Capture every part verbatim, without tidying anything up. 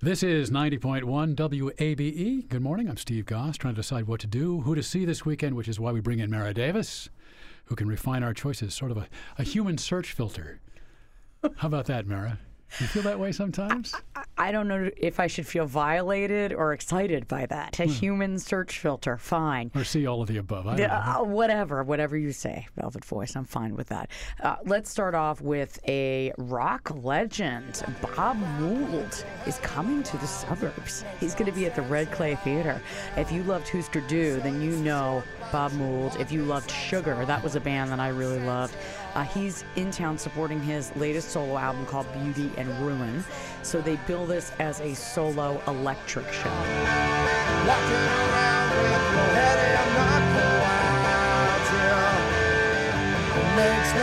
This is ninety point one W A B E. Good morning. I'm Steve Goss, trying to decide what to do, who to see this weekend, which is why we bring in Mara Davis, who can refine our choices, sort of a, a human search filter. How about that, Mara? You feel that way sometimes? I, I don't know if I should feel violated or excited by that. A hmm. human search filter, fine. Or see all of the above. I the, don't know. Uh, whatever, whatever you say, Velvet Voice. I'm fine with that. Uh, let's start off with a rock legend. Bob Mould is coming to the suburbs. He's going to be at the Red Clay Theater. If you loved Husker Du, then you know Bob Mould. If you loved Sugar, that was a band that I really loved. Uh, he's in town supporting his latest solo album called Beauty and Ruin. So they bill this as a solo electric show. Walking around with no headache, I'm not wild, yeah. It makes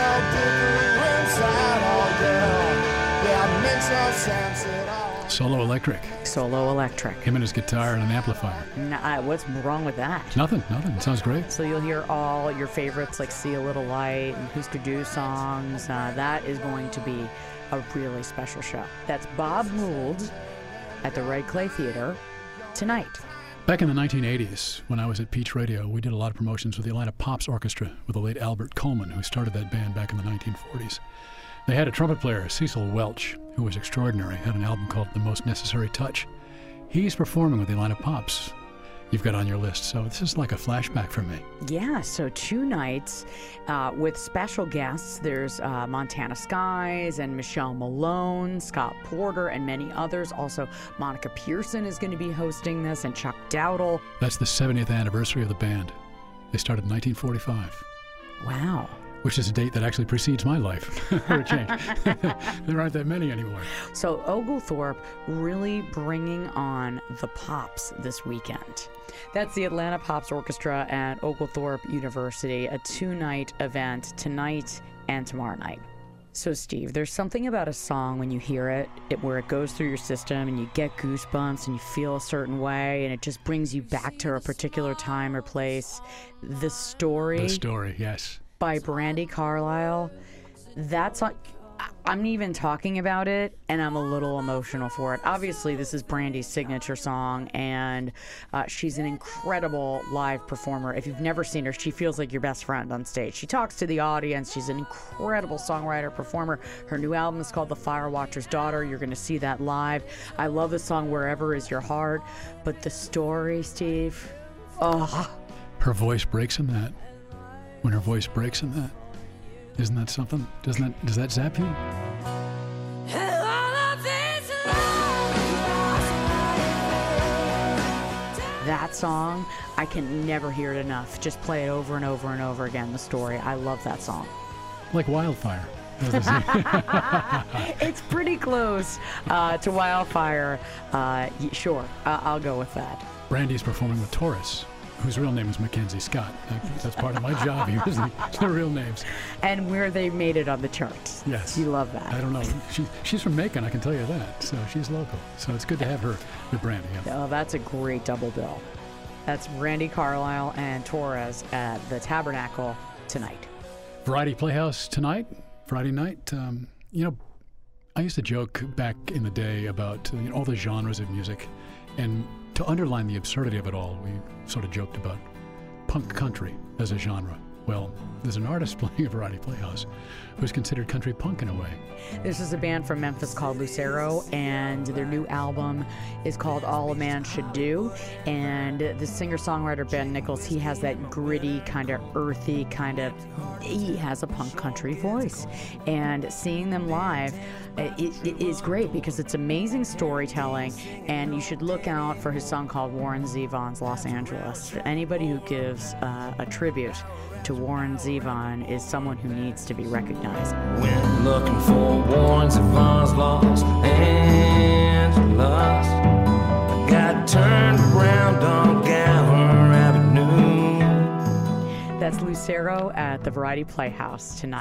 no difference at all, yeah. Yeah, it makes no sense at all. Solo electric. Solo electric. Him and his guitar and an amplifier. Nah, what's wrong with that? Nothing, nothing. It sounds great. So you'll hear all your favorites like See a Little Light and Husker Du songs. Uh, that is going to be a really special show. That's Bob Mould at the Red Clay Theater tonight. Back in the nineteen eighties, when I was at Peach Radio, we did a lot of promotions with the Atlanta Pops Orchestra with the late Albert Coleman, who started that band back in the nineteen forties. They had a trumpet player, Cecil Welch, who was extraordinary, had an album called The Most Necessary Touch. He's performing with the Atlanta Pops. You've got on your list, so this is like a flashback for me. Yeah, so two nights uh, with special guests. There's uh, Montana Skies and Michelle Malone, Scott Porter, and many others. Also, Monica Pearson is going to be hosting this, and Chuck Dowdle. That's the seventieth anniversary of the band. They started in nineteen forty-five. Wow. Which is a date that actually precedes my life for a change. There aren't that many anymore. So Oglethorpe really bringing on the Pops this weekend. That's the Atlanta Pops Orchestra at Oglethorpe University, a two-night event tonight and tomorrow night. So Steve, there's something about a song when you hear it, it where it goes through your system and you get goosebumps and you feel a certain way and it just brings you back to a particular time or place. The Story. The Story, yes. By Brandi Carlile. That's on, I'm even talking about it and I'm a little emotional for it. Obviously this is Brandi's signature song and uh, she's an incredible live performer. If you've never seen her, she feels like your best friend on stage. She talks to the audience. She's an incredible songwriter, performer. Her new album is called The Firewatcher's Daughter. You're going to see that live. I love the song Wherever Is Your Heart, but The Story, Steve, oh. Her voice breaks in that. When her voice breaks in that, isn't that something? Doesn't that, does that zap you? That song, I can never hear it enough. Just play it over and over and over again, The Story. I love that song. Like Wildfire. It's pretty close uh, to Wildfire. Uh, sure, uh, I'll go with that. Brandi's performing with Taurus, whose real name is Mackenzie Scott. That's part of my job, using the real names. And where they made it on the charts. Yes. You love that. I don't know. She, she's from Macon, I can tell you that. So she's local. So it's good to have her with Brandi. Yeah. Oh, that's a great double bill. That's Brandi Carlile and Torres at the Tabernacle tonight. Variety Playhouse tonight, Friday night. Um, you know, I used to joke back in the day about uh, you know, all the genres of music. And to underline the absurdity of it all, we sort of joked about punk country as a genre. Well, there's an artist playing a Variety Playhouse who's considered country punk in a way. This is a band from Memphis called Lucero, and their new album is called All a Man Should Do. And the singer-songwriter Ben Nichols, he has that gritty, kind of earthy, kind of, he has a punk country voice. And seeing them live, it, it is great because it's amazing storytelling, and you should look out for his song called Warren Zevon's Los Angeles. Anybody who gives uh, a tribute to Warren Zevon is someone who needs to be recognized. When looking for Warren Zevon's Los Angeles, I got turned around on Gower Avenue. That's Lucero at the Variety Playhouse tonight.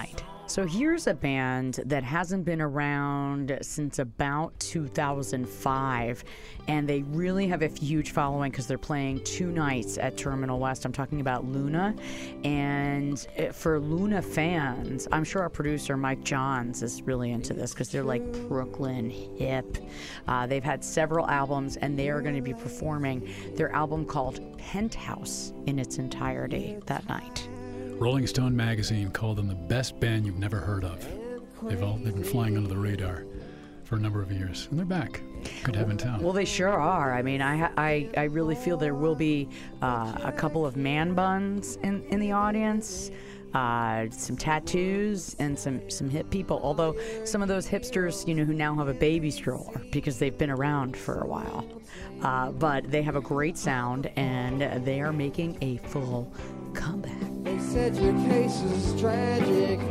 So here's a band that hasn't been around since about two thousand five, and they really have a huge following because they're playing two nights at Terminal West. I'm talking about Luna, and for Luna fans, I'm sure our producer Mike Johns is really into this because they're like Brooklyn hip. Uh, they've had several albums, and they are going to be performing their album called Penthouse in its entirety that night. Rolling Stone magazine called them the best band you've never heard of. They've all they've been flying under the radar for a number of years, and they're back. Good to have in town. Well, they sure are. I mean, I I, I really feel there will be uh, a couple of man buns in, in the audience, uh, some tattoos, and some, some hip people. Although some of those hipsters, you know, who now have a baby stroller because they've been around for a while. Uh, but they have a great sound, and they are making a full comeback. They said your case is tragic.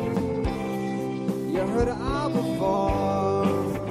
You heard it all before.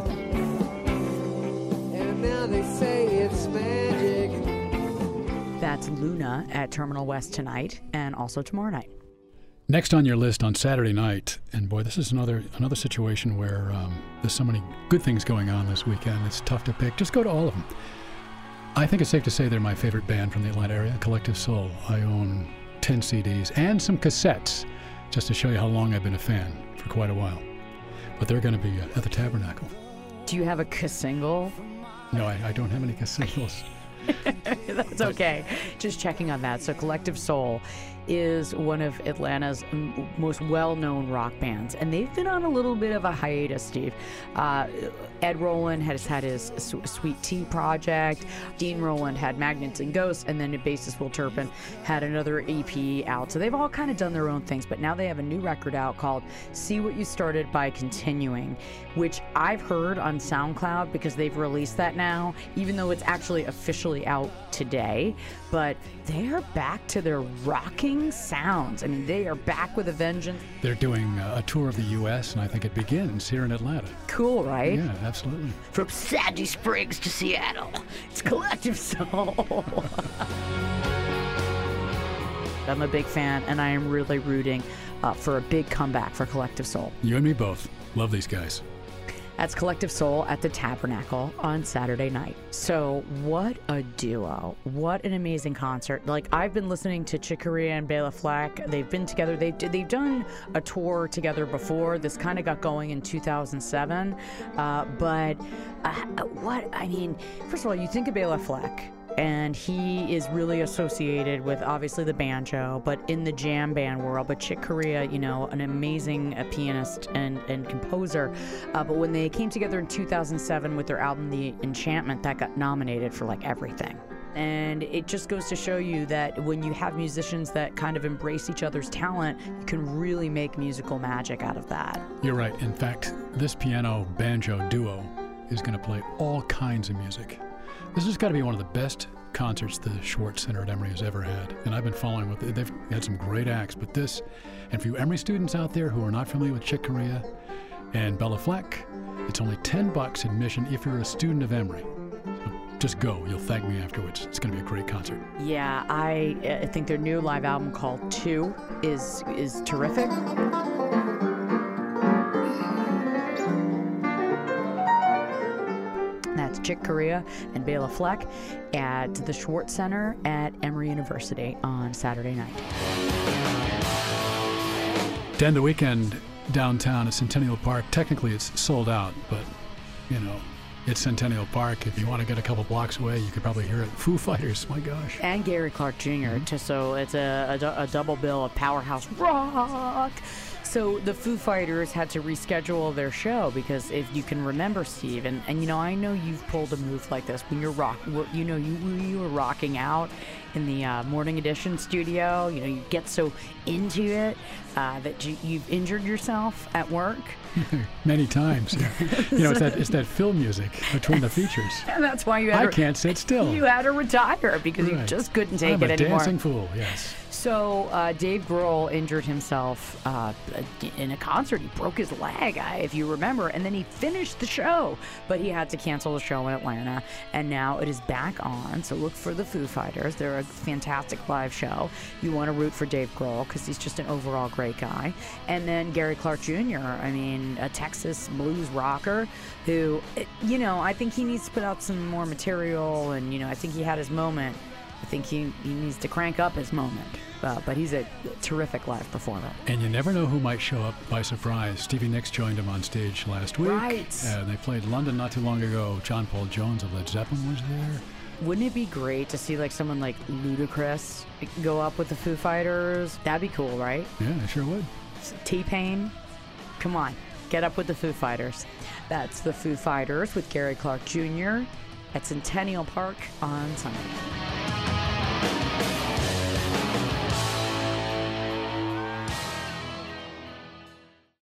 And now they say it's magic. That's Luna at Terminal West tonight and also tomorrow night. Next on your list on Saturday night, and boy, this is another another situation where um, there's so many good things going on this weekend. It's tough to pick. Just go to all of them. I think it's safe to say they're my favorite band from the Atlanta area, Collective Soul. I own ten C Ds and some cassettes, just to show you how long I've been a fan, for quite a while. But they're going to be uh, at the Tabernacle. Do you have a K-single? No, I, I don't have any singles. That's okay. Just checking on that. So Collective Soul is one of Atlanta's m- most well-known rock bands, and they've been on a little bit of a hiatus, Steve. Uh, Ed Roland has had his Su- Sweet Tea project. Dean Roland had Magnets and Ghosts, and then bassist Will Turpin had another E P out. So they've all kind of done their own things, but now they have a new record out called See What You Started by Continuing, which I've heard on SoundCloud because they've released that now, even though it's actually officially out today. But they are back to their rocking sounds. I mean, they are back with a vengeance. They're doing uh, a tour of the U S, and I think it begins here in Atlanta. Cool, right? Yeah, absolutely. From Sandy Springs to Seattle, it's Collective Soul. I'm a big fan, and I am really rooting uh, for a big comeback for Collective Soul. You and me both. Love these guys. That's Collective Soul at the Tabernacle on Saturday night. So what a duo. What an amazing concert. Like, I've been listening to Chick Corea and Bela Fleck. They've been together. They, they've done a tour together before. This kind of got going in two thousand seven. Uh, but uh, what, I mean, first of all, you think of Bela Fleck, and he is really associated with, obviously, the banjo, but in the jam band world. But Chick Corea, you know, an amazing uh, pianist and, and composer. Uh, but when they came together in two thousand seven with their album, The Enchantment, that got nominated for, like, everything. And it just goes to show you that when you have musicians that kind of embrace each other's talent, you can really make musical magic out of that. You're right. In fact, this piano-banjo duo is going to play all kinds of music. This has got to be one of the best concerts the Schwartz Center at Emory has ever had. And I've been following with it. They've had some great acts, but this, and for you Emory students out there who are not familiar with Chick Corea and Bela Fleck, it's only ten bucks admission if you're a student of Emory. So just go. You'll thank me afterwards. It's going to be a great concert. Yeah, I, I think their new live album called Two is is terrific. That's Chick Corea and Bela Fleck at the Schwartz Center at Emory University on Saturday night. To end the weekend downtown at Centennial Park, technically it's sold out, but, you know, it's Centennial Park. If you want to get a couple blocks away, you could probably hear it. Foo Fighters, my gosh. And Gary Clark Junior Mm-hmm. To, so it's a, a, a double bill of powerhouse rock. So the Foo Fighters had to reschedule their show because if you can remember, Steve, and, and you know, I know you've pulled a move like this when you're rock, you know, you you were rocking out in the uh, Morning Edition studio. You know, you get so into it uh, that you, you've injured yourself at work. Many times. Yeah. You know, it's that it's that film music between the features. And that's why you had I to, can't sit still. You had to retire because Right. you just couldn't take I'm it a anymore. dancing fool, yes. So uh, Dave Grohl injured himself uh, in a concert. He broke his leg, if you remember, and then he finished the show, but he had to cancel the show in Atlanta, and now it is back on. So look for the Foo Fighters. They're a fantastic live show. You want to root for Dave Grohl because he's just an overall great guy. And then Gary Clark Junior, I mean, a Texas blues rocker who, you know, I think he needs to put out some more material, and, you know, I think he had his moment. I think he, he needs to crank up his moment. Uh, but he's a terrific live performer. And you never know who might show up by surprise. Stevie Nicks joined him on stage last week. Right. Uh, they played London not too long ago. John Paul Jones of Led Zeppelin was there. Wouldn't it be great to see like someone like Ludacris go up with the Foo Fighters? That'd be cool, right? Yeah, I sure would. T-Pain, come on, get up with the Foo Fighters. That's the Foo Fighters with Gary Clark Junior at Centennial Park on Sunday.